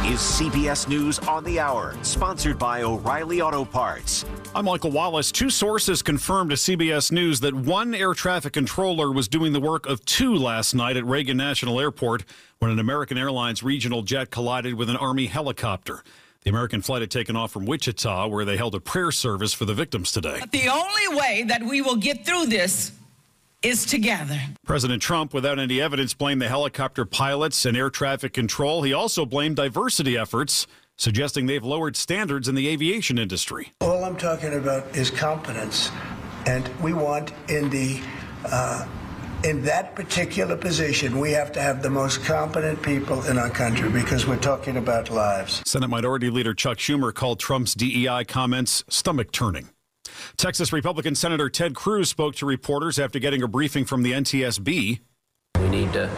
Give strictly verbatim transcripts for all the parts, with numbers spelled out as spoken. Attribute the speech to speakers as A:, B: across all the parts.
A: is C B S News on the Hour, sponsored by O'Reilly Auto Parts.
B: I'm Michael Wallace. Two sources confirmed to C B S News that one air traffic controller was doing the work of two last night at Reagan National Airport when an American Airlines regional jet collided with an Army helicopter. The American flight had taken off from Wichita, where they held a prayer service for the victims today.
C: But the only way that we will get through this is together.
B: President Trump, without any evidence, blamed the helicopter pilots and air traffic control. He also blamed diversity efforts, suggesting they've lowered standards in the aviation industry.
D: All I'm talking about is competence, and we want in the uh, in that particular position, we have to have the most competent people in our country because we're talking about lives.
B: Senate Minority Leader Chuck Schumer called Trump's D E I comments stomach-turning. Texas Republican Senator Ted Cruz spoke to reporters after getting a briefing from the N T S B.
E: We need to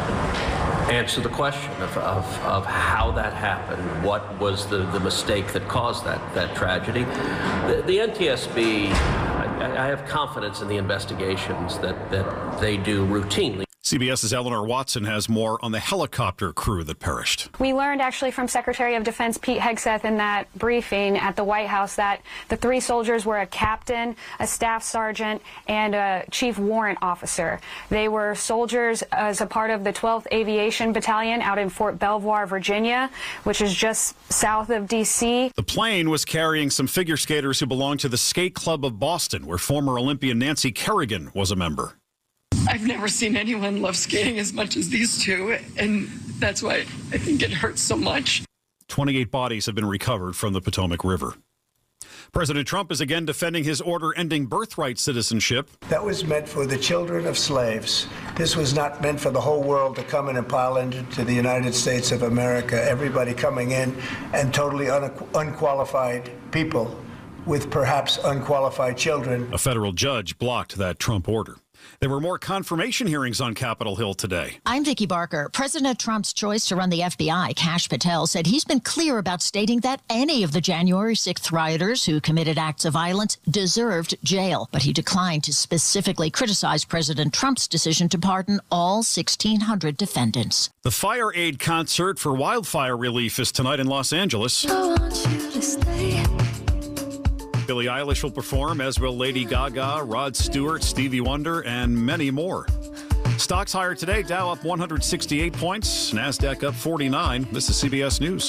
E: answer the question of, of, of how that happened. What was the, the mistake that caused that, that tragedy? The, the N T S B, I, I have confidence in the investigations that, that they do routinely.
B: CBS's Eleanor Watson has more on the helicopter crew that perished.
F: We learned actually from Secretary of Defense Pete Hegseth in that briefing at the White House that the three soldiers were a captain, a staff sergeant, and a chief warrant officer. They were soldiers as a part of the twelfth Aviation Battalion out in Fort Belvoir, Virginia, which is just south of D C.
B: The plane was carrying some figure skaters who belonged to the Skate Club of Boston, where former Olympian Nancy Kerrigan was a member.
G: I've never seen anyone love skating as much as these two, and that's why I think it hurts so much.
B: twenty-eight bodies have been recovered from the Potomac River. President Trump is again defending his order ending birthright citizenship.
D: That was meant for the children of slaves. This was not meant for the whole world to come in and pile into the United States of America, everybody coming in and totally un- unqualified people with perhaps unqualified children.
B: A federal judge blocked that Trump order. There were more confirmation hearings on Capitol Hill today.
H: I'm Vicki Barker. President Trump's choice to run the F B I, Kash Patel, said he's been clear about stating that any of the January sixth rioters who committed acts of violence deserved jail. But he declined to specifically criticize President Trump's decision to pardon all sixteen hundred defendants.
B: The Fire Aid concert for wildfire relief is tonight in Los Angeles.
I: I want you to stay.
B: Billie Eilish will perform, as will Lady Gaga, Rod Stewart, Stevie Wonder, and many more. Stocks higher today. Dow up one hundred sixty-eight points. NASDAQ up forty-nine. This is C B S News.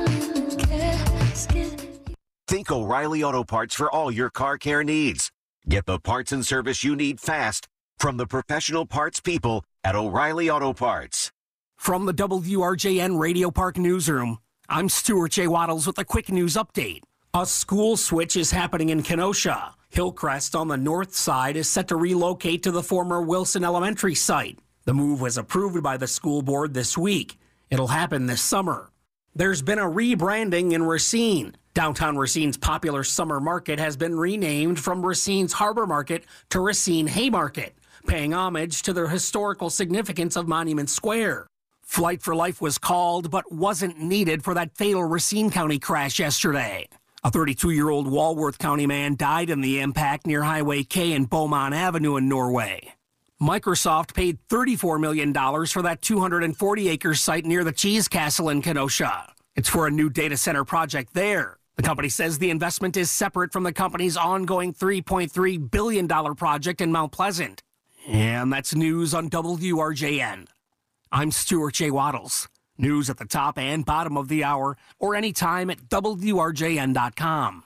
A: Think O'Reilly Auto Parts for all your car care needs. Get the parts and service you need fast from the professional parts people at O'Reilly Auto Parts.
J: From the W R J N Radio Park Newsroom, I'm Stuart J. Waddles with a quick news update. A school switch is happening in Kenosha. Hillcrest on the north side is set to relocate to the former Wilson Elementary site. The move was approved by the school board this week. It'll happen this summer. There's been a rebranding in Racine. Downtown Racine's popular summer market has been renamed from Racine's Harbor Market to Racine Haymarket, paying homage to the historical significance of Monument Square. Flight for Life was called but wasn't needed for that fatal Racine County crash yesterday. A thirty-two-year-old Walworth County man died in the impact near Highway K and Beaumont Avenue in Norway. Microsoft paid thirty-four million dollars for that two hundred forty acre site near the Cheese Castle in Kenosha. It's for a new data center project there. The company says the investment is separate from the company's ongoing three point three billion dollars project in Mount Pleasant. And that's news on W R J N. I'm Stuart J. Waddles. News at the top and bottom of the hour or anytime at W R J N dot com.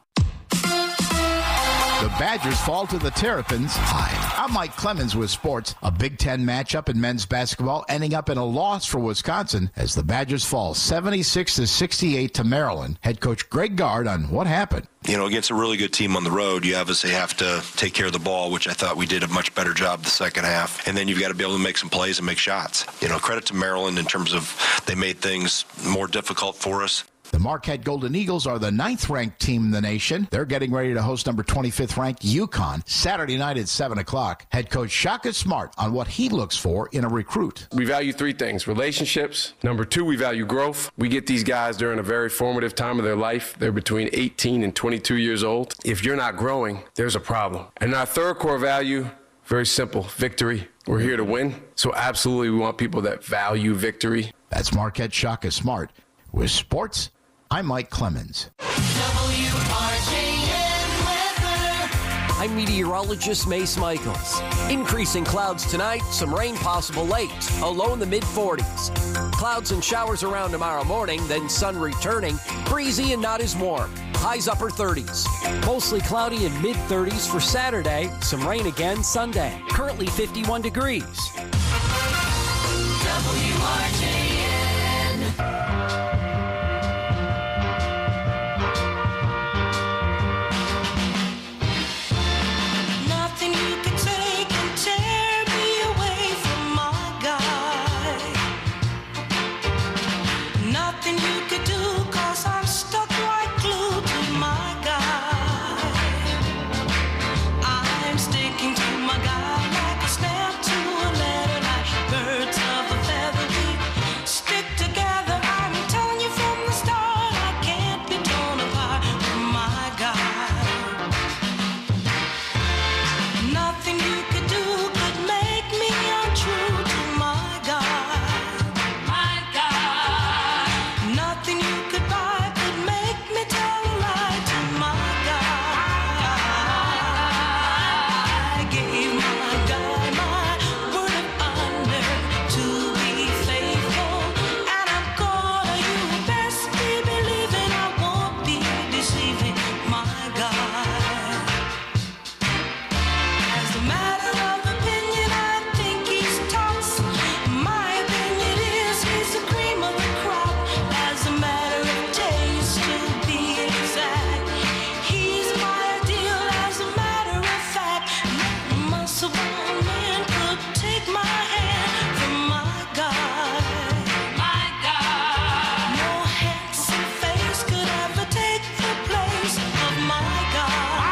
K: The Badgers fall to the Terrapins. Hi, I'm Mike Clemens with sports. A Big Ten matchup in men's basketball ending up in a loss for Wisconsin as the Badgers fall seventy-six to sixty-eight to Maryland. Head coach Greg Gard on what happened.
L: You know, against a really good team on the road, you obviously have to take care of the ball, which I thought we did a much better job the second half. And then you've got to be able to make some plays and make shots. You know, credit to Maryland in terms of they made things more difficult for us.
K: The Marquette Golden Eagles are the ninth-ranked team in the nation. They're getting ready to host number twenty-fifth ranked UConn Saturday night at seven o'clock. Head coach Shaka Smart on what he looks for in a recruit.
M: We value three things: relationships. Number two, we value growth. We get these guys during a very formative time of their life. They're between eighteen and twenty-two years old. If you're not growing, there's a problem. And our third core value, very simple: victory. We're here to win. So absolutely we want people that value victory.
K: That's Marquette Shaka Smart. With sports, I'm Mike Clemens.
N: W R J N weather. I'm meteorologist Mace Michaels. Increasing clouds tonight, some rain possible late, a low in the mid forties. Clouds and showers around tomorrow morning, then sun returning, breezy and not as warm. Highs upper thirties. Mostly cloudy and mid thirties for Saturday, some rain again Sunday. Currently fifty-one degrees.
I: W R J N.
O: Nothing you could take and tear me away from my guy. Nothing you could do, cause I'm stuck like glue to my guy. I'm sticking to my guy like a stamp to a letter, like birds of a feather. We stick together, I'm telling you from the start, I can't be torn apart from my guy. Nothing you could do could make me untrue to my guy. My guy. Nothing you could buy could make me tell a lie to my guy. I gave my guy my word of honor to be faithful, and I'm gonna, you best be believing I won't be deceiving my guy. As a matter of opinion, I think he's tops. My opinion is he's the cream of the crop. As a matter of taste, to be exact, he's my ideal. As a matter of fact, no muscle bound man could take my hand from my guy. My guy. No handsome face could ever take the place of my guy.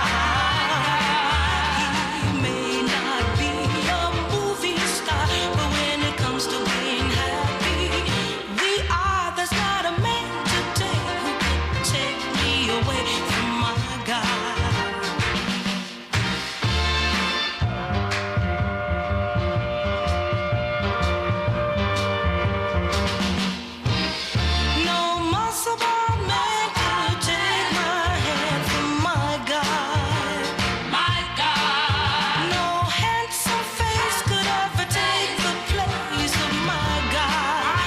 O: He may not be a movie star, but when it comes to being happy, we are. There's not a man today who could take me away from my guy. No muscle bound man could take my hand from my guy. My guy. No handsome face could ever take the place of my guy.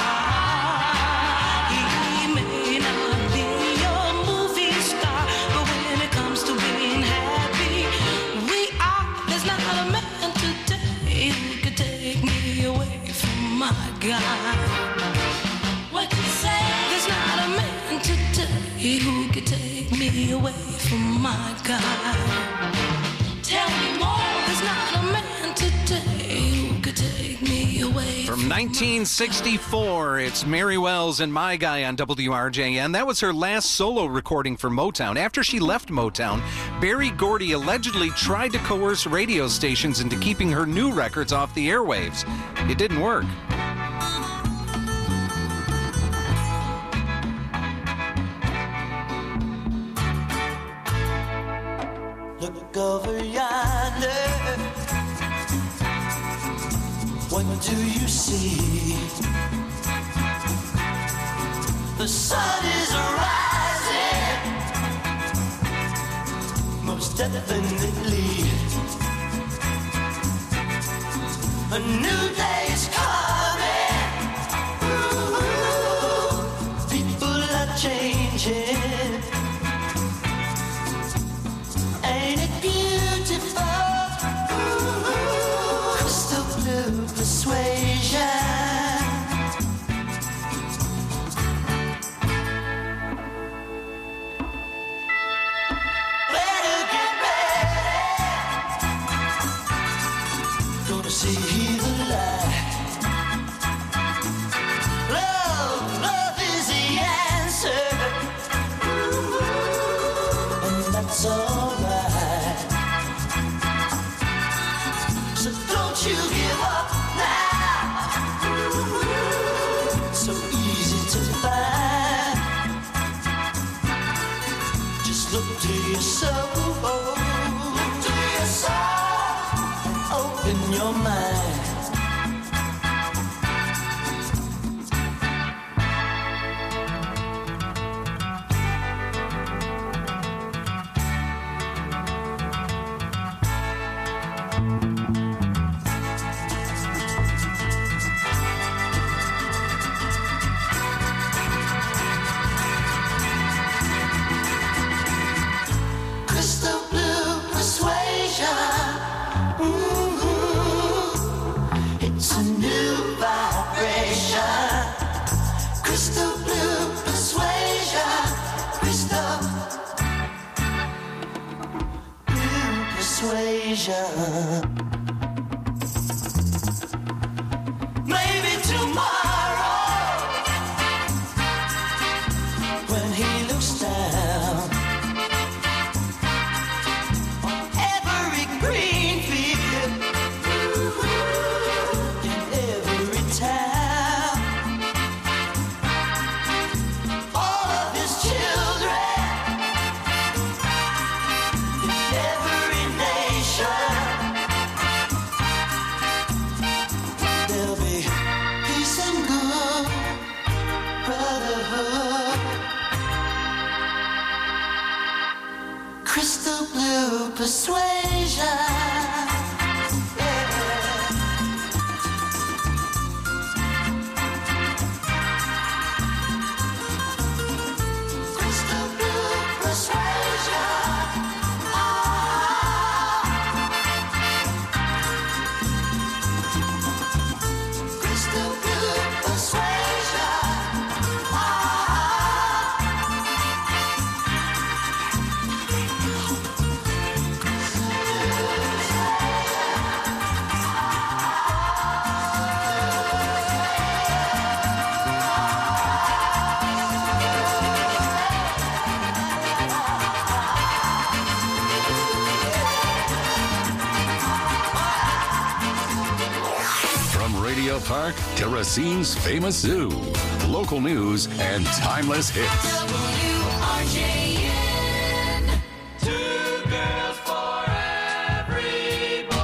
O: He may not be a movie star, but when it comes to being happy, we are. There's not a man today who could take me away from my guy. What you say? There's not a man today who could take me away from my guy. Tell me more. There's not a man today who could take me away
P: From nineteen sixty-four, it's Mary Wells and My Guy on W R J N. That was her last solo recording for Motown. After she left Motown, Berry Gordy allegedly tried to coerce radio stations into keeping her new records off the airwaves. It didn't work.
I: Look over yonder. What do you see? The sun is rising, most definitely. A new day is coming. Ooh, people are changing. Ain't it beautiful? Ooh, crystal blue persuasion. Better get ready. Gonna see the light. Love, love is the answer. Ooh, and that's alright. So don't you give up now. Ooh, so easy to find. Just look to your soul. Look to your soul and open your mind. persuasion. Maybe tomorrow, when he looks down on every green field in every town, all of his children in every nation, there'll be peace and good brotherhood. Crystal blue persuasion. Crystal blue persuasion. Crystal blue persuasion.
Q: From Radio Park to Racine's famous zoo, local news and timeless hits.
I: W R J N. Two girls for every boy.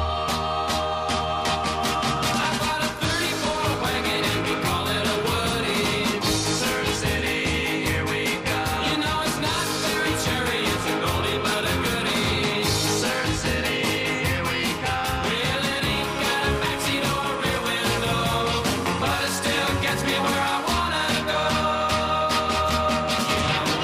I: I've got a thirty-four wagon and we call it a Woody. Surf City, here we go. You know it's not very cherry, it's a goldie but a goodie. Surf City, here we go. Well, it ain't got a backseat or a rear window, but it still gets me where I wanna go.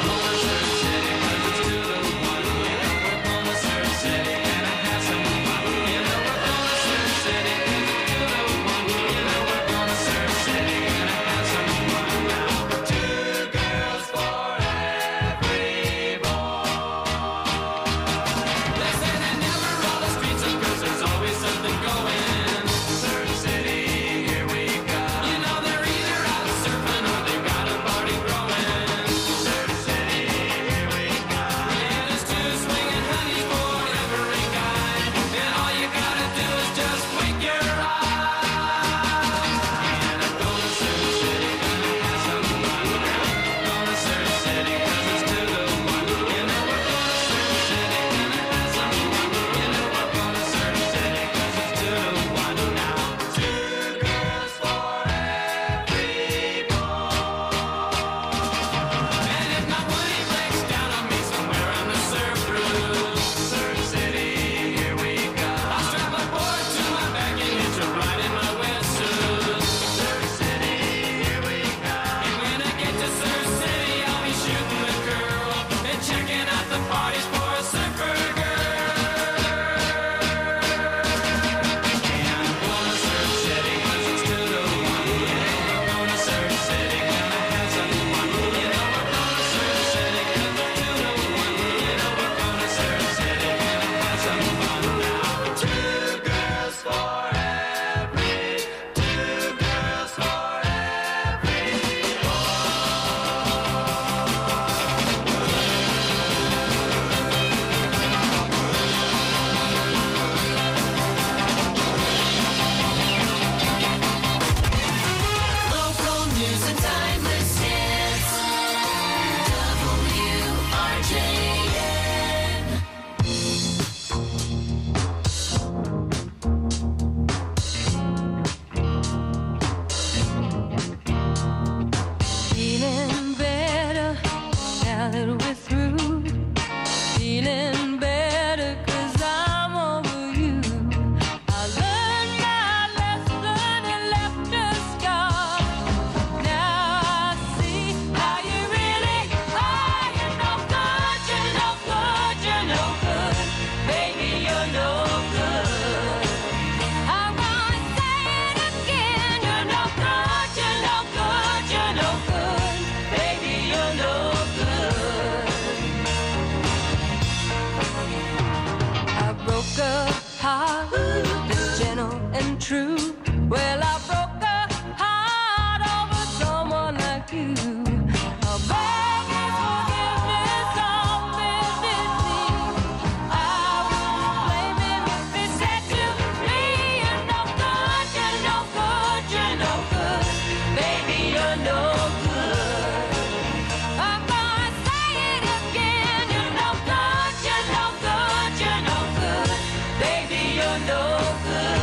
O: broke a heart that's gentle and true. Well, I broke a heart over someone like you. I'll beg his forgiveness on bended knee. I wouldn't blame him if he said to me, "You're no good, you're no good, you're no good, baby, you're no good." I'm gonna say it again, you're no good, you're no good, you're no good, baby, you're no good.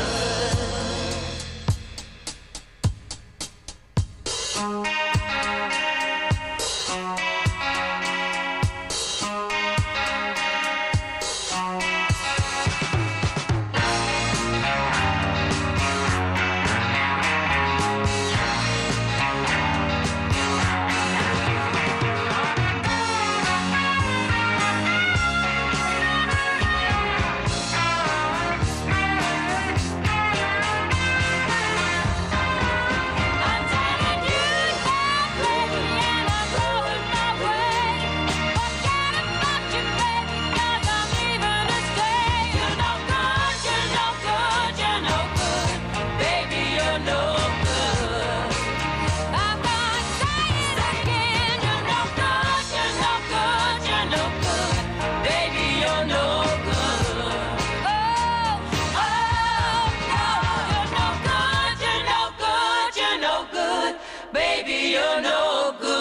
O: Baby, you're no good.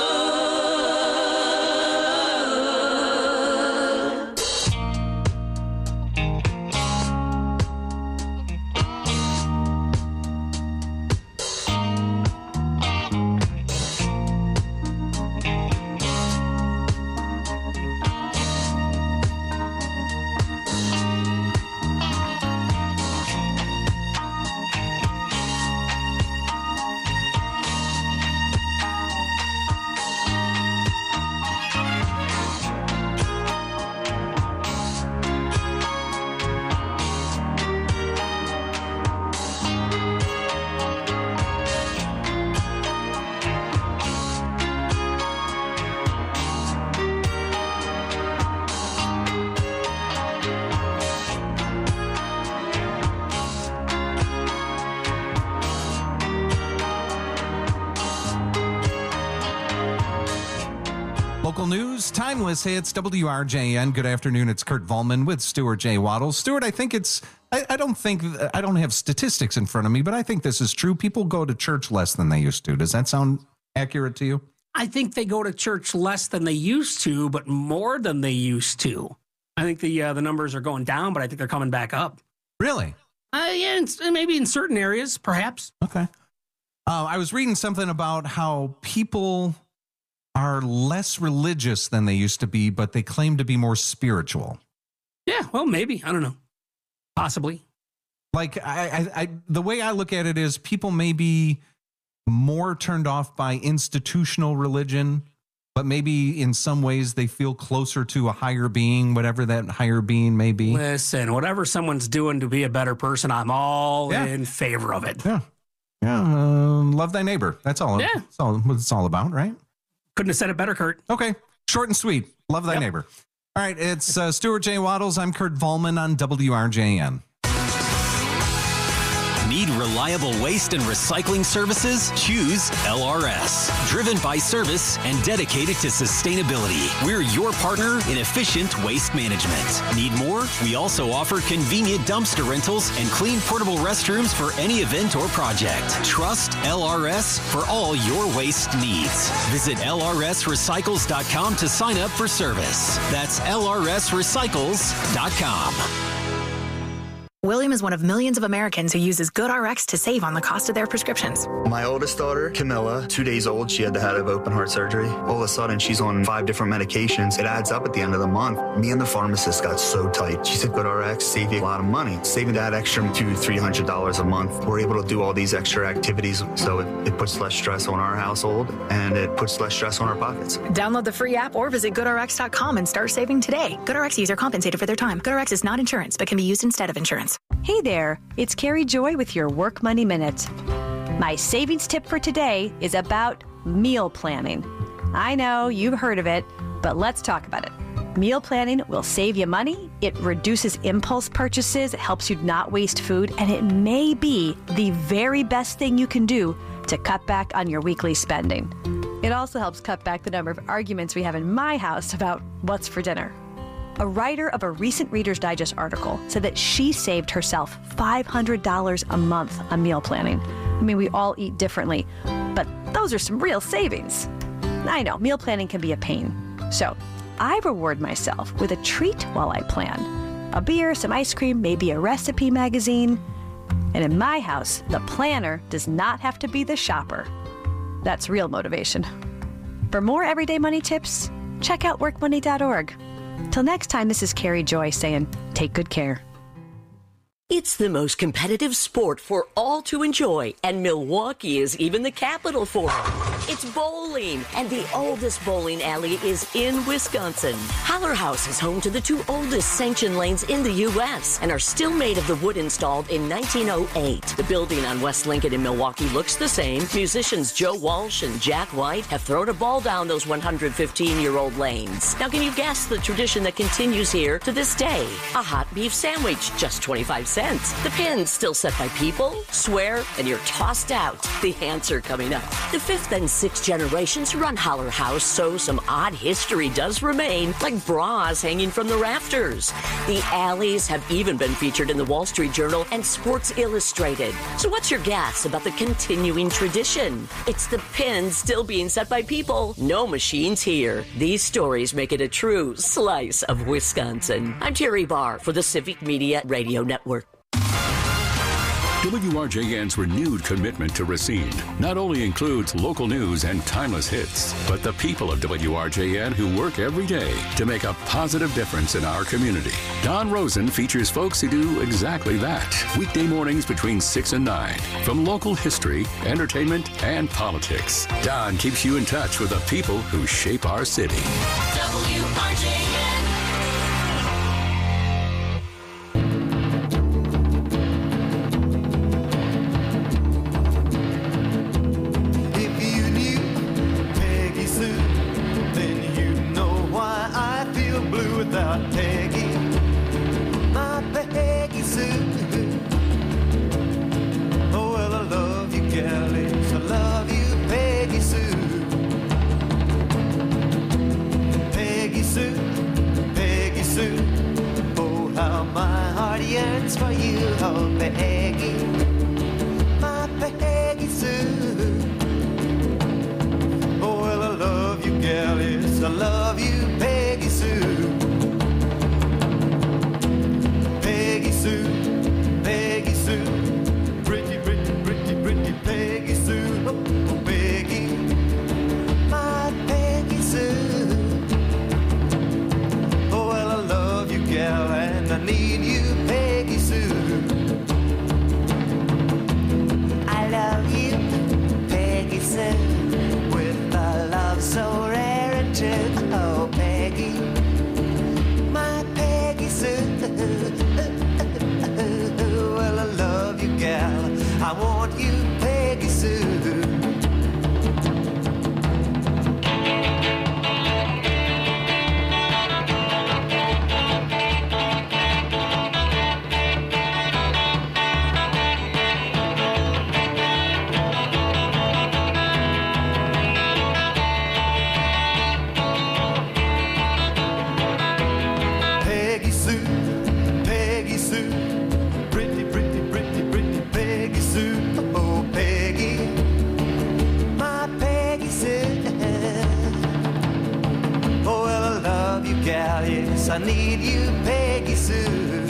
P: Local news, timeless hits, W R J N. Good afternoon. It's Kurt Volman with Stuart J. Waddles. Stuart, I think it's, I, I don't think, I don't have statistics in front of me, but I think this is true. People go to church less than they used to. Does that sound accurate to you?
J: I think they go to church less than they used to, but more than they used to. I think the uh, the numbers are going down, but I think they're coming back up.
P: Really?
J: Uh, yeah, in, maybe in certain areas, perhaps.
P: Okay. Uh, I was reading something about how people are less religious than they used to be, but they claim to be more spiritual.
J: Yeah, well, maybe. I don't know. Possibly.
P: Like, I, I, I the way I look at it is people may be more turned off by institutional religion, but maybe in some ways they feel closer to a higher being, whatever that higher being may be.
J: Listen, whatever someone's doing to be a better person, I'm all
P: Yeah.
J: in favor of it.
P: Yeah. Yeah. Uh, love thy neighbor. That's all.
J: Yeah.
P: That's all what it's all about, right?
J: Couldn't have said it better, Kurt.
P: Okay. Short and sweet. Love thy
J: Yep.
P: neighbor. All right. It's uh, Stuart J. Waddles. I'm Kurt Volman on W R J N.
R: Need reliable waste and recycling services? Choose L R S. Driven by service and dedicated to sustainability. We're your partner in efficient waste management. Need more? We also offer convenient dumpster rentals and clean portable restrooms for any event or project. Trust L R S for all your waste needs. Visit L R S recycles dot com to sign up for service. That's L R S recycles dot com.
S: William is one of millions of Americans who uses GoodRx to save on the cost of their prescriptions.
T: My oldest daughter, Camilla, two days old, she had to have open heart surgery. All of a sudden, she's on five different medications. It adds up at the end of the month. Me and the pharmacist got so tight. She said, GoodRx save you a lot of money. Saving that extra two, three hundred dollars a month. We're able to do all these extra activities, so it, it puts less stress on our household and it puts less stress on our pockets.
S: Download the free app or visit good R X dot com and start saving today. GoodRx user compensated for their time. GoodRx is not insurance, but can be used instead of insurance.
U: Hey there, it's Carrie Joy with your Work Money Minute. My savings tip for today is about meal planning. I know you've heard of it, but let's talk about it. Meal planning will save you money, it reduces impulse purchases, it helps you not waste food, and it may be the very best thing you can do to cut back on your weekly spending. It also helps cut back the number of arguments we have in my house about what's for dinner. A writer of a recent Reader's Digest article said that she saved herself five hundred dollars a month on meal planning. I mean, we all eat differently, but those are some real savings. I know, meal planning can be a pain. So I reward myself with a treat while I plan. A beer, some ice cream, maybe a recipe magazine. And in my house, the planner does not have to be the shopper. That's real motivation. For more everyday money tips, check out work money dot org. Till next time, this is Carrie Joy saying, take good care.
C: It's the most competitive sport for all to enjoy, and Milwaukee is even the capital for it. It's bowling, and the oldest bowling alley is in Wisconsin. Holler House is home to the two oldest sanctioned lanes in the U S and are still made of the wood installed in nineteen oh eight. The building on West Lincoln in Milwaukee looks the same. Musicians Joe Walsh and Jack White have thrown a ball down those one hundred fifteen-year-old lanes. Now, can you guess the tradition that continues here to this day? A hot beef sandwich, just twenty-five cents. The pin's still set by people, swear, and you're tossed out. The answer coming up. The fifth and sixth generations run Holler House, so some odd history does remain, like bras hanging from the rafters. The alleys have even been featured in the Wall Street Journal and Sports Illustrated. So what's your guess about the continuing tradition? It's the pins still being set by people. No machines here. These stories make it a true slice of Wisconsin. I'm Terry Barr for the Civic Media Radio Network.
Q: W R J N's renewed commitment to Racine not only includes local news and timeless hits, but the people of W R J N who work every day to make a positive difference in our community. Don Rosen features folks who do exactly that. Weekday mornings between six and nine. From local history, entertainment, and politics, Don keeps you in touch with the people who shape our city.
O: W R J N.
I: Without Peggy, my Peggy Sue. Oh, well, I love you, galleys. I love you, Peggy Sue. Peggy Sue, Peggy Sue. Oh, how my heart yearns for you, oh, Peggy, my Peggy Sue. Oh, well, I love you, galleys. I love you, Peggy Sue. Peggy Sue, Peggy Sue, pretty, pretty, pretty, pretty Peggy Sue, oh, Peggy, my Peggy Sue. Oh, well, I love you, gal, and I need you, Peggy Sue. I love you, Peggy Sue, with a love so rare and true, oh, Peggy, my Peggy Sue. Well, I love you, gal. I want you, Peggy Sue. Peggy Sue, Peggy Sue, pretty, pretty, pretty, pretty Peggy Sue. Oh, Peggy, my Peggy Sue. Oh, well, I love you, gal, yes, I need you, Peggy Sue.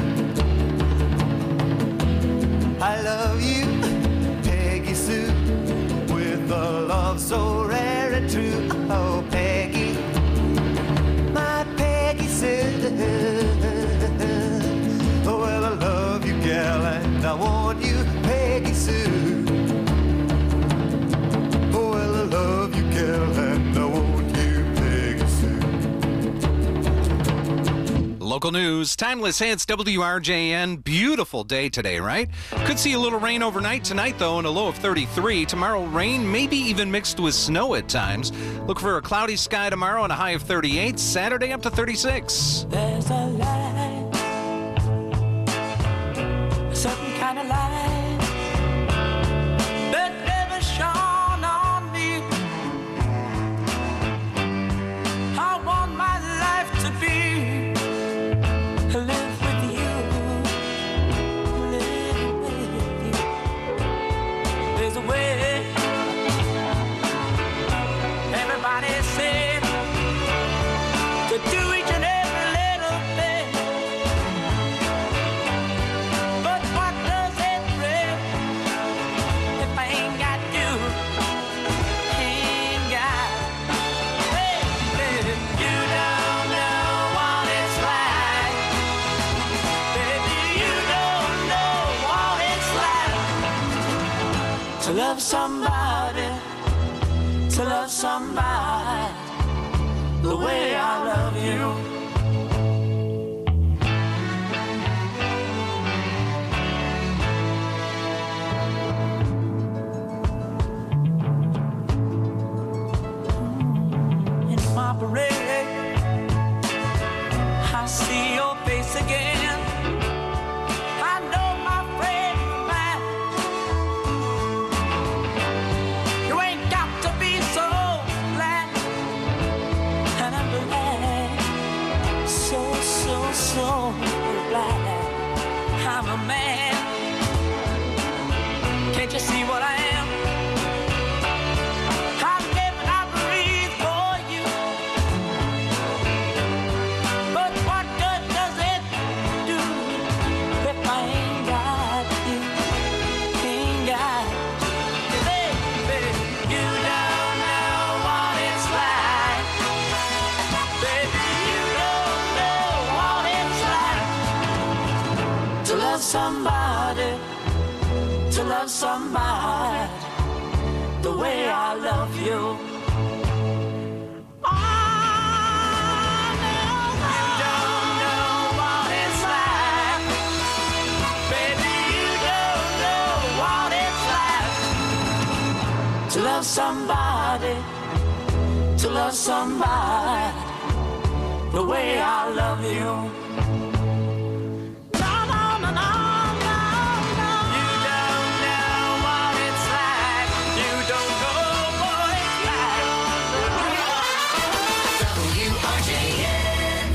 I: I love you, Peggy Sue, with a love so rare and true. Oh, Peggy, my Peggy Sue. Oh, well, I love you, gal, and I want you, Peggy Sue. Oh, well, I love you, gal, and I want you, Peggy Sue.
P: local news, Timeless Hits, W R J N. Beautiful day today, right? Could see a little rain overnight tonight, though, and a low of thirty-three. Tomorrow, rain, maybe even mixed with snow at times. Look for a cloudy sky tomorrow and a high of thirty-eight. Saturday up to thirty-six.
O: There's a light, a certain kind of light that never shone on me. I want my life to be live with you, live with you. There's a way. Everybody said to do each and every little thing, but what does it bring if I ain't got you? Ain't got. Hey, baby, you don't know what it's like. Baby, you don't know what it's like to love somebody, to love somebody the way I love you. In my parade, I see your face again. I know my friend of mine. You ain't got to be so glad. And I'm glad, so, so, so glad I'm a man. Can't you see what I am? I live and I breathe for you. But what good does it do if I ain't got you? Ain't got you. Baby, you don't know what it's like. Baby, you don't know what it's like to love somebody, to love somebody the way I love you. Oh, no, you don't know what it's like. Baby, you don't know what it's like to love somebody, to love somebody the way I love you. No, no, no, no, no, no. You don't know what it's like. You don't know what it's like. W R J N.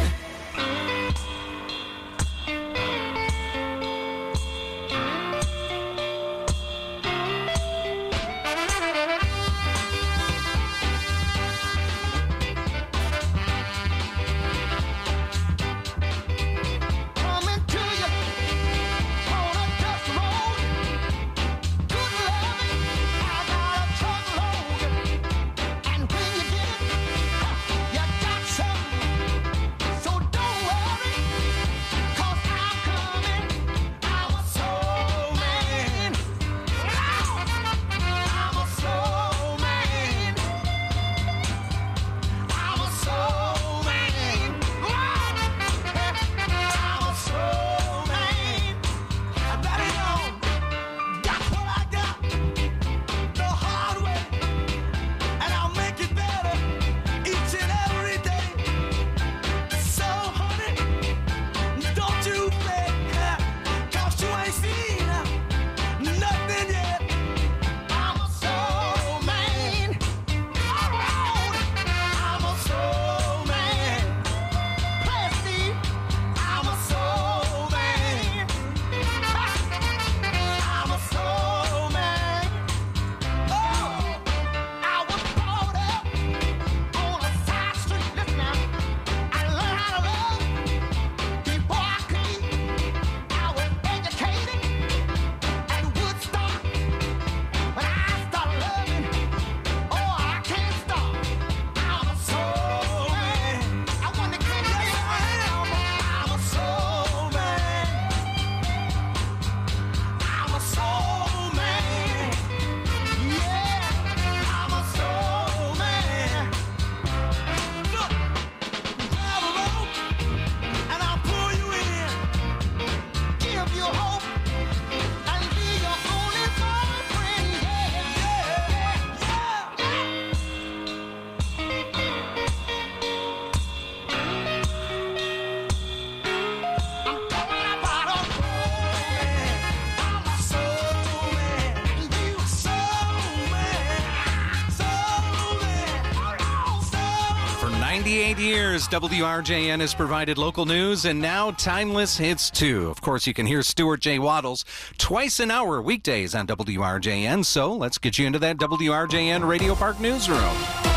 P: ninety-eight years, W R J N has provided local news and now timeless hits too. Of course, you can hear Stuart J. Waddles twice an hour weekdays on W R J N. So let's get you into that W R J N Radio Park newsroom.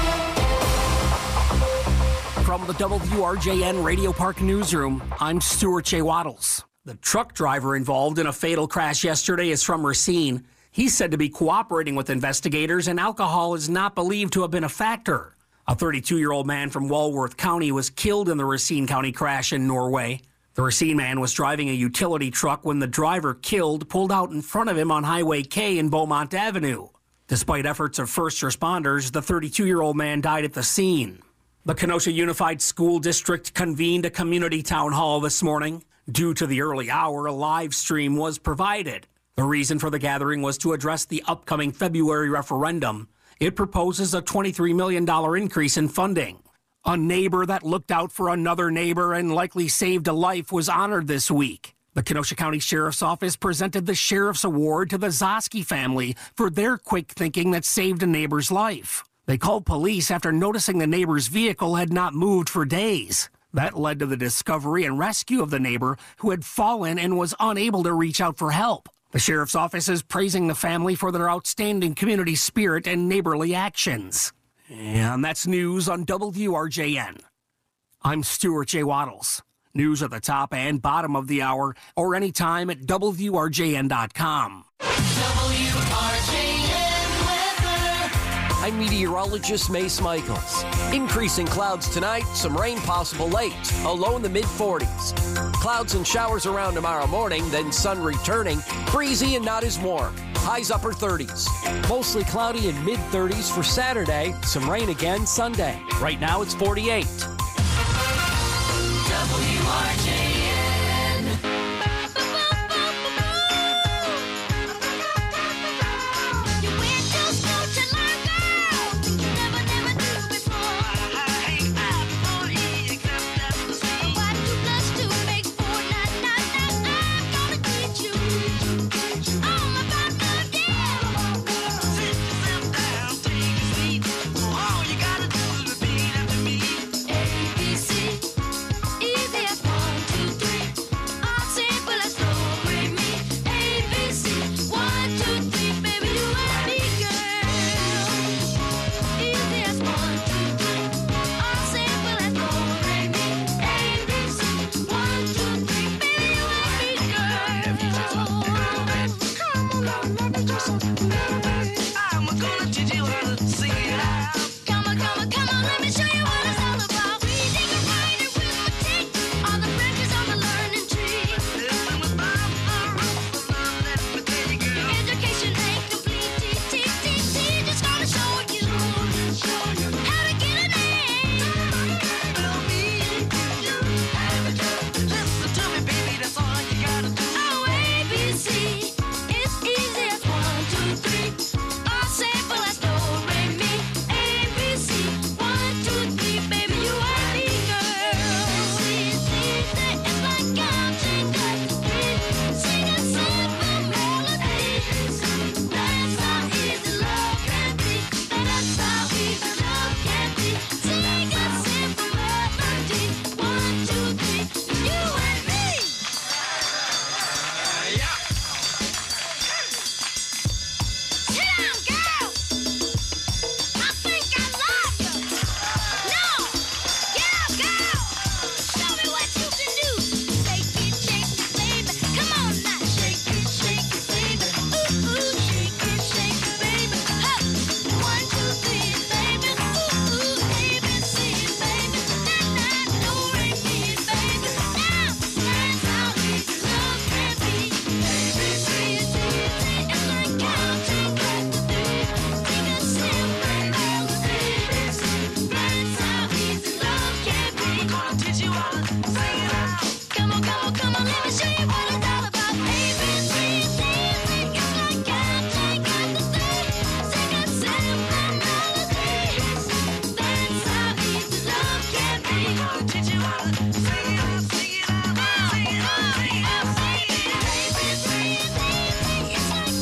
J: From the W R J N Radio Park newsroom, I'm Stuart J. Waddles. The truck driver involved in a fatal crash yesterday is from Racine. He's said to be cooperating with investigators, and alcohol is not believed to have been a factor. A thirty-two-year-old man from Walworth County was killed in the Racine County crash in Norway. The Racine man was driving a utility truck when the driver killed pulled out in front of him on Highway K in Beaumont Avenue. Despite efforts of first responders, the thirty-two-year-old man died at the scene. The Kenosha Unified School District convened a community town hall this morning. Due to the early hour, a live stream was provided. The reason for the gathering was to address the upcoming February referendum. It proposes a twenty-three million dollars increase in funding. A neighbor that looked out for another neighbor and likely saved a life was honored this week. The Kenosha County Sheriff's Office presented the Sheriff's Award to the Zosky family for their quick thinking that saved a neighbor's life. They called police after noticing the neighbor's vehicle had not moved for days. That led to the discovery and rescue of the neighbor who had fallen and was unable to reach out for help. The Sheriff's Office is praising the family for their outstanding community spirit and neighborly actions. And that's news on W R J N. I'm Stuart J. Waddles. News at the top and bottom of the hour or anytime at W R J N dot com.
N: W R J N weather. I'm meteorologist Mace Michaels. Increasing clouds tonight, some rain possible late, a low in the mid forties. Clouds and showers around tomorrow morning, then sun returning, breezy and not as warm. Highs upper thirties. Mostly cloudy and mid thirties for Saturday, some rain again Sunday. Right now it's forty-eight.
O: W R J N.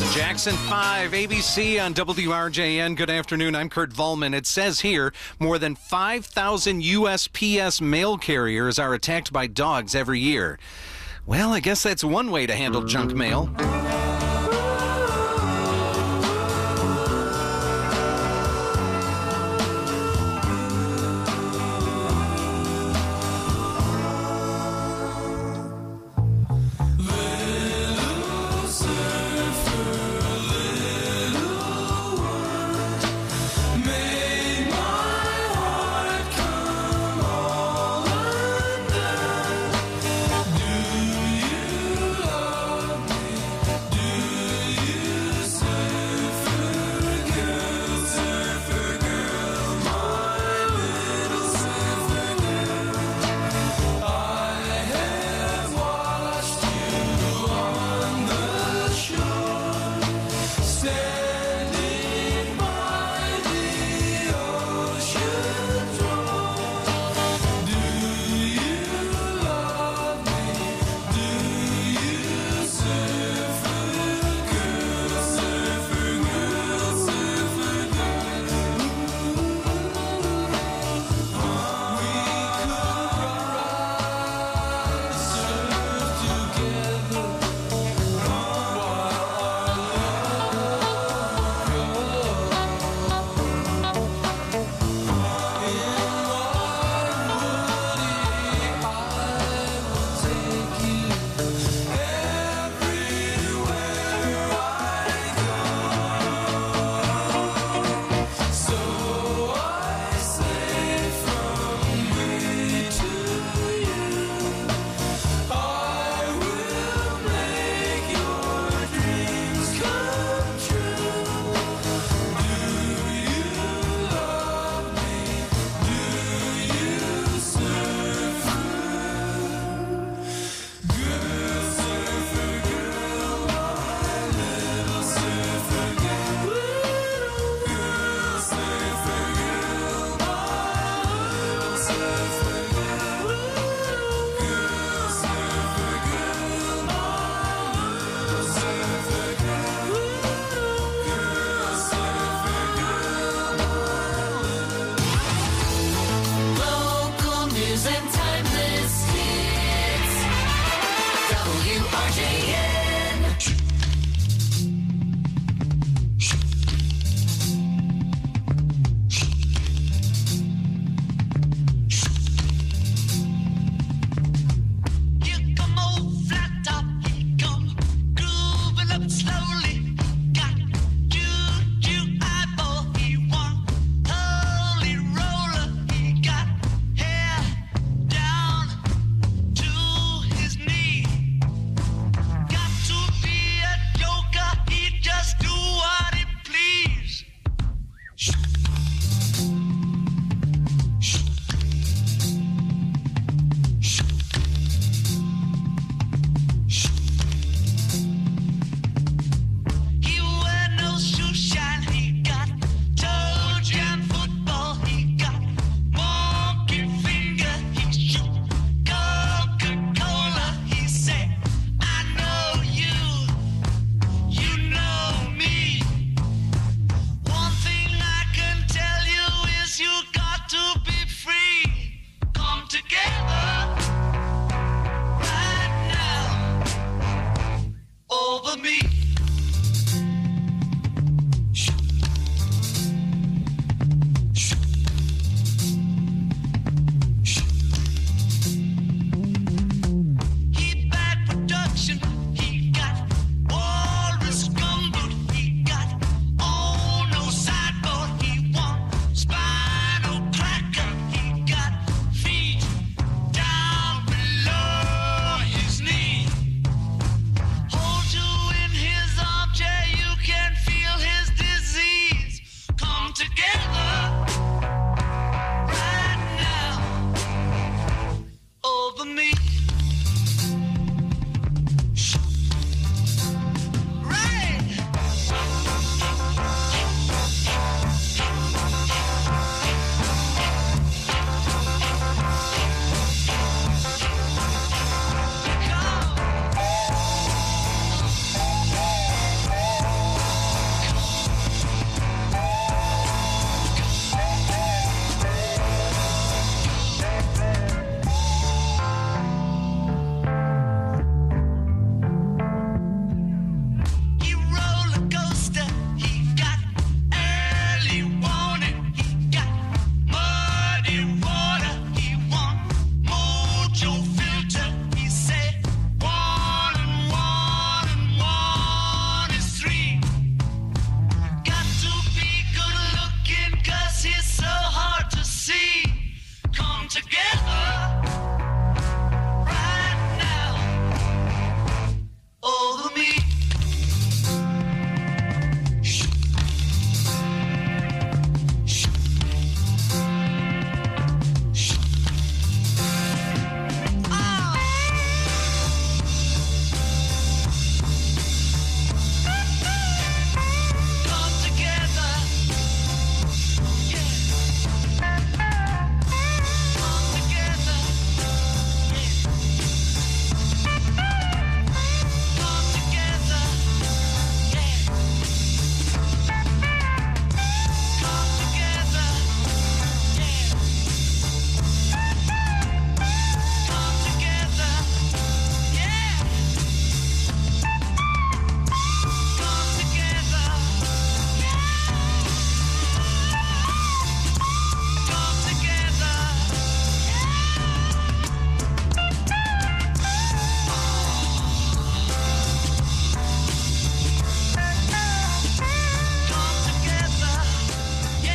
P: Jackson five, A B C on W R J N. Good afternoon. I'm Kurt Volman. It says here more than five thousand U S P S mail carriers are attacked by dogs every year. Well, I guess that's one way to handle junk mail.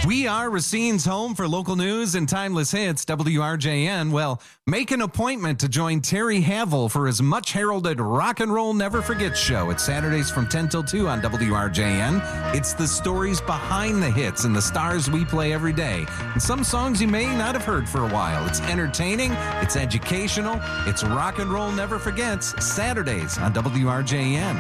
P: We are Racine's home for local news and timeless hits, W R J N. Well, make an appointment to join Terry Havel for his much heralded Rock and Roll Never Forget show. It's Saturdays from ten till two on W R J N. It's the stories behind the hits and the stars we play every day. And some songs you may not have heard for a while. It's entertaining, it's educational, it's Rock and Roll Never Forgets. Saturdays on W R J N.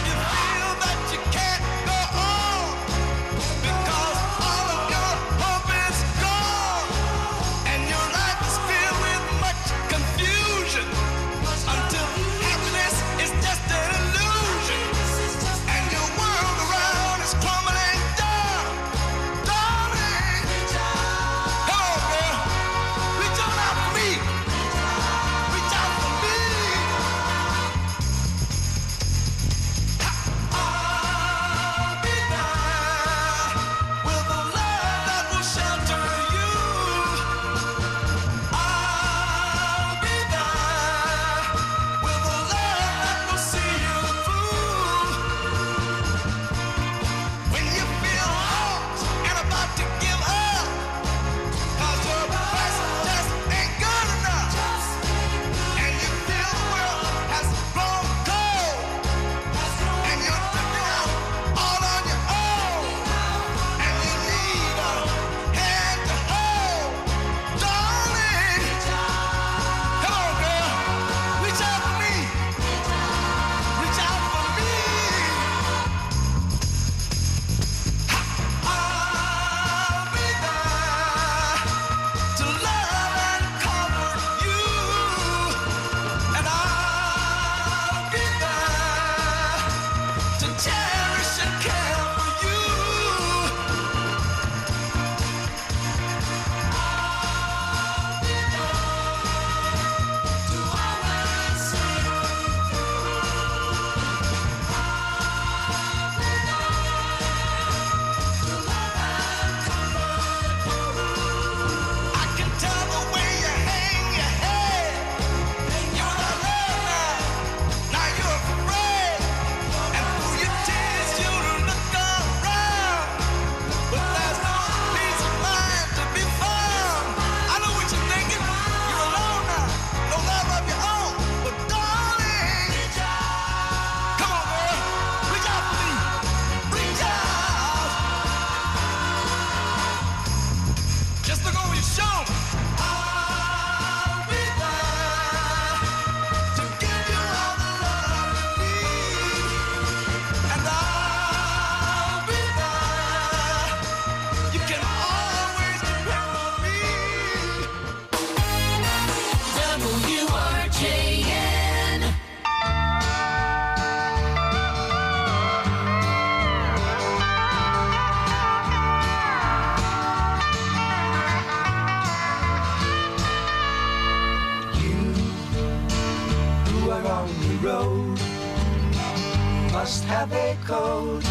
O: Must have a code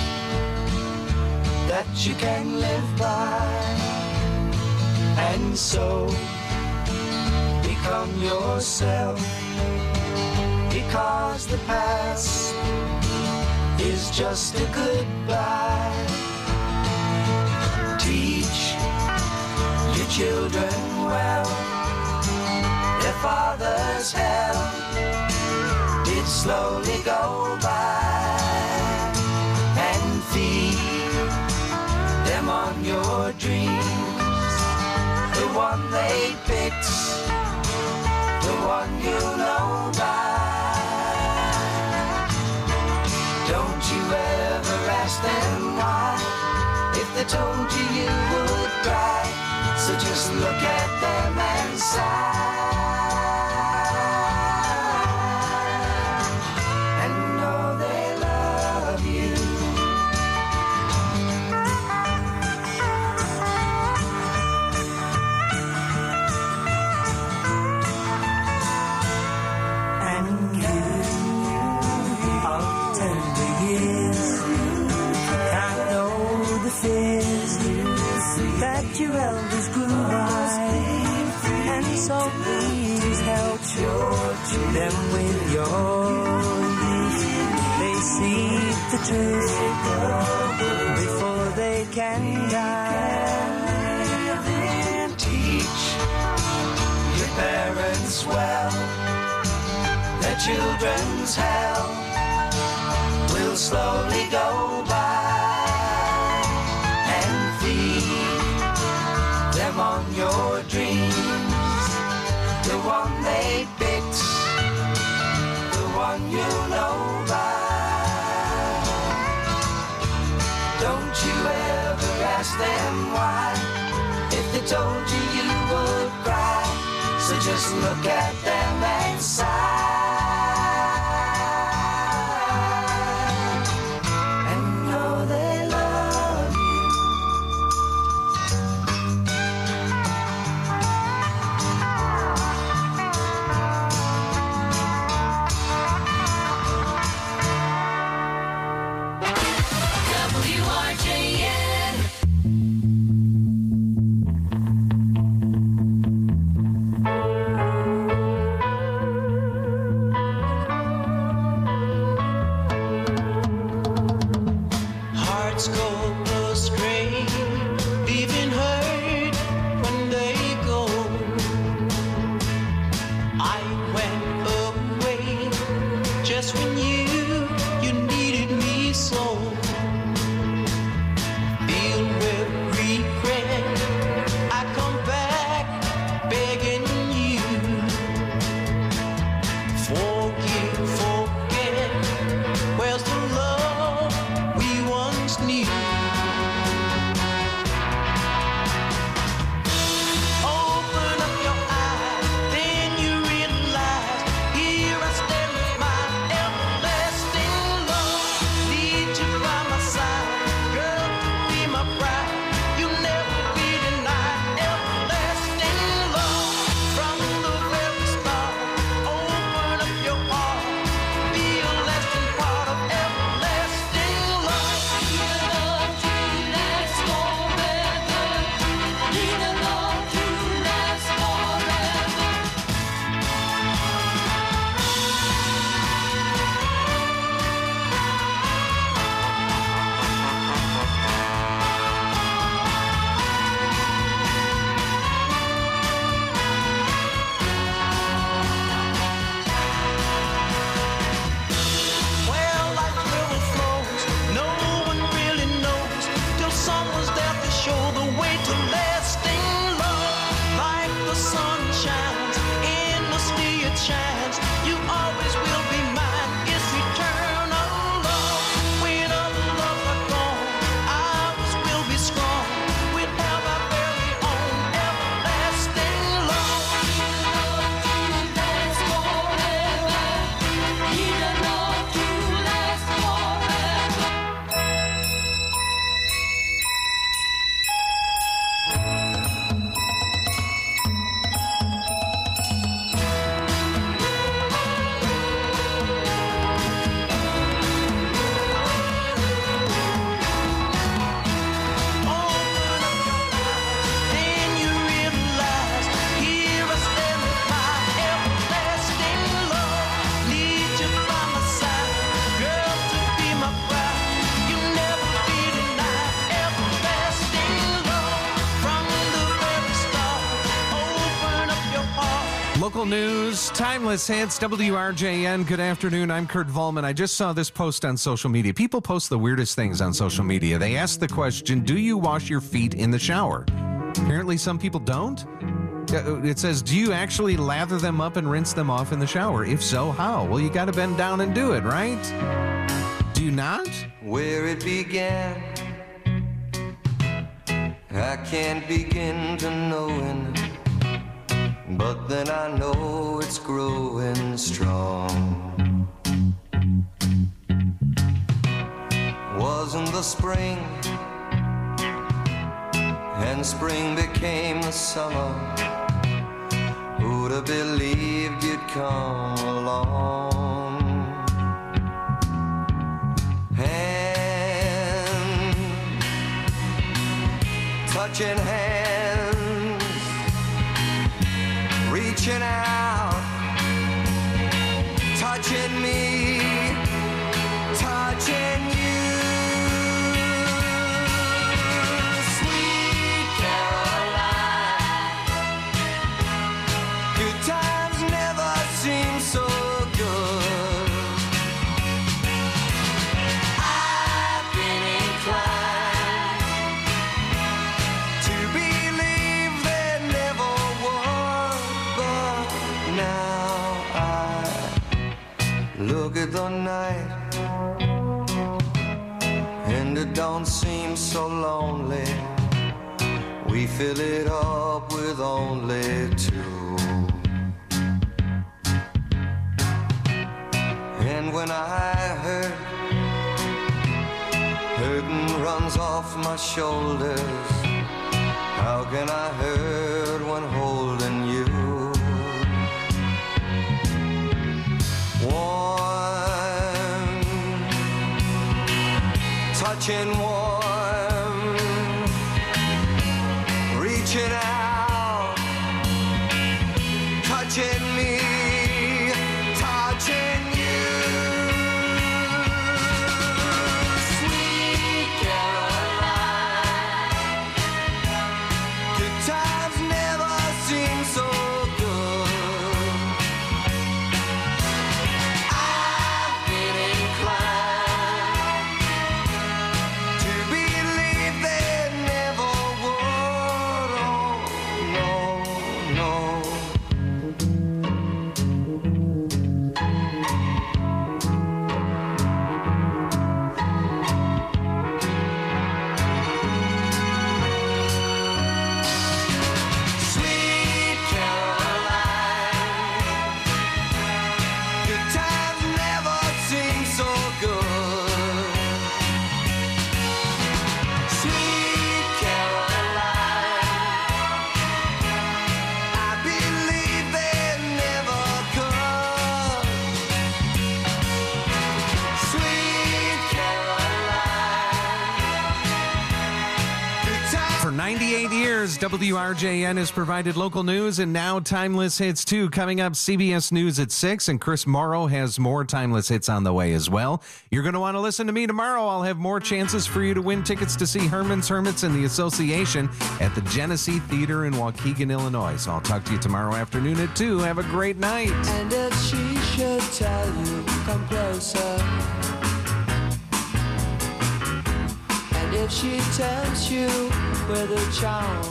O: that you can live by, and so become yourself, because the past is just a goodbye. Teach your children well, their father's hell did slowly go by, and feed them on your dreams, the one they picked, the one you know by. Don't you ever ask them why, if they told you you would cry, so just look at them and sigh. That your elders grew by, and so please help them with your youth. They see the truth before they can die. children's hell will slowly go by and feed them on your dreams. The one they picked, the one you know by. Don't you ever ask them why. If they told you, you would cry. So just look at them and sigh.
P: Local news, timeless hits, W R J N. Good afternoon. I'm Kurt Volman. I just saw this post on social media. People post the weirdest things on social media. They ask the question, do you wash your feet in the shower? Apparently some people don't. It says, do you actually lather them up and rinse them off in the shower? If so, how? Well, you got to bend down and do it, right? Do you not?
O: Where it began, I can't begin to knowing, but then I know it's growing strong. Wasn't the spring, and spring became the summer. Who'd have believed you'd come along? Hand, touching hands, reaching out, touching me, touching you. Sweet Caroline, good times never seem so good.
E: it don't seem so lonely. We fill it up with only two. And when I hurt, hurting runs off my shoulders. How can I hurt when holding you? Warm, touching warm, reaching out, touching me, touching you. Sweet Caroline, good times never seem so good. I've been inclined to believe they never would. Oh, no, no. Sweet Caroline, good times never seem so good. Sweet Caroline, I believe they never could. Sweet Caroline, good times.
P: For ninety-eight years, W R J N has provided local news and now timeless hits too. Coming up, C B S News at six, and Chris Morrow has more timeless hits on the way as well. You're going to want to listen to me tomorrow. I'll have more chances for you to win tickets to see Herman's Hermits and the Association at the Genesee Theater in Waukegan, Illinois. So I'll talk to you tomorrow afternoon at two. Have a great night.
E: And if she should tell you, come closer. And if she tempts you with her charms,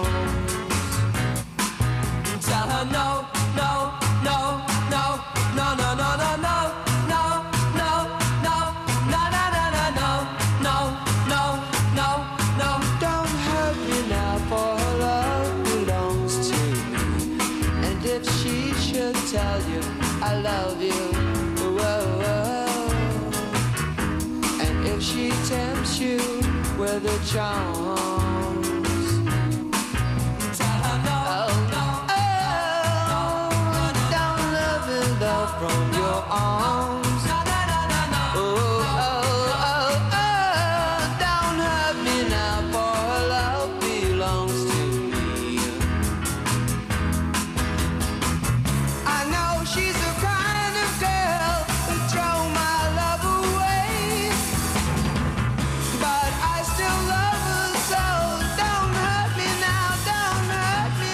E: tell her no, no, no, no, no, no, no, no, no, no, no, no, no, no, no, no, no, no, no. Don't hurt me now, for her love belongs to me. And if she should tell you I love you, whoa, whoa. And if she tempts you with her charms, tell her no, no, oh, don't love and love from your arms. Oh, oh, oh, oh, don't hurt me now, for her love belongs to me. I know she's the kind of girl who throw my love away, but I still love her so. Don't hurt me now, don't hurt me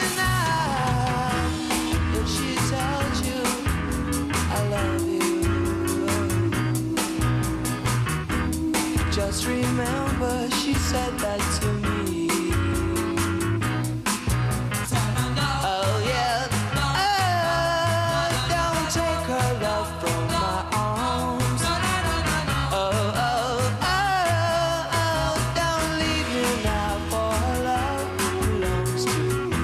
E: now. If she tells you I love you, just remember she said that to me. Oh yeah, oh, don't take her love from my arms. Oh, oh, oh, oh, don't leave me now, for her love belongs to me.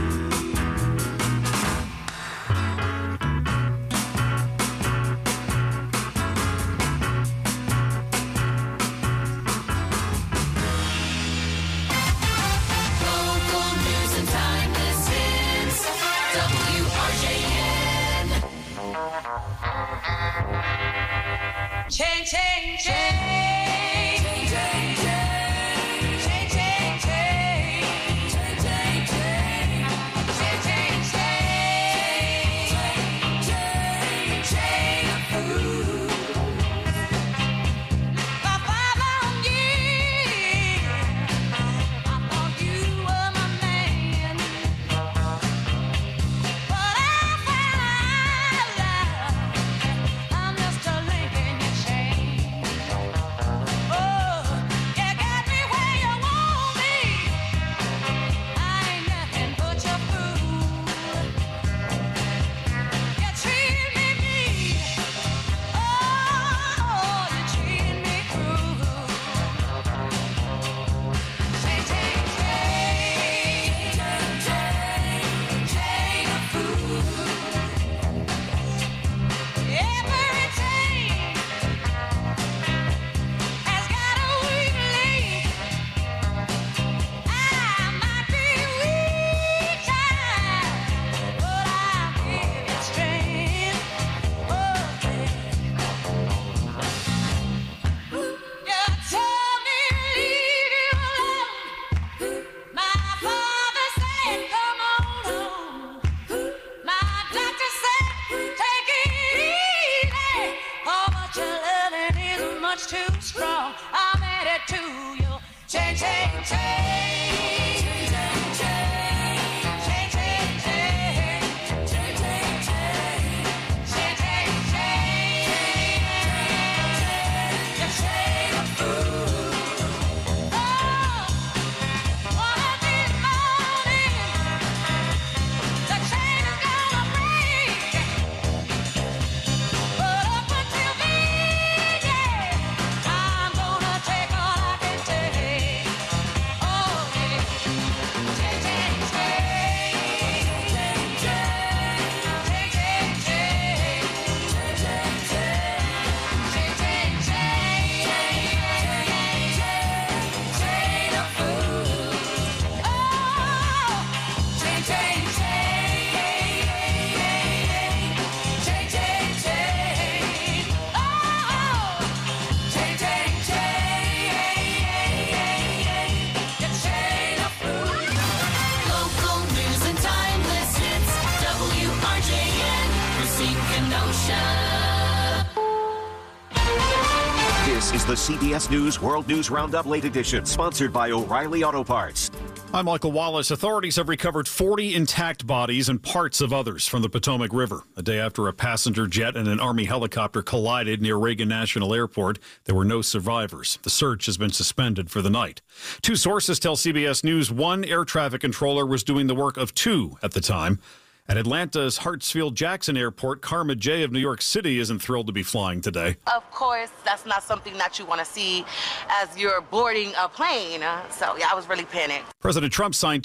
A: the C B S News World News Roundup Late Edition, sponsored by O'Reilly Auto Parts.
B: I'm Michael Wallace. Authorities have recovered forty intact bodies and parts of others from the Potomac River. A day after a passenger jet and an Army helicopter collided near Reagan National Airport, there were no survivors. The search has been suspended for the night. Two sources tell C B S News one air traffic controller was doing the work of two at the time. At Atlanta's Hartsfield-Jackson Airport, Karma J of New York City isn't thrilled to be flying today.
F: Of course, that's not something that you want to see as you're boarding a plane. So, yeah, I was really panicked.
B: President Trump signed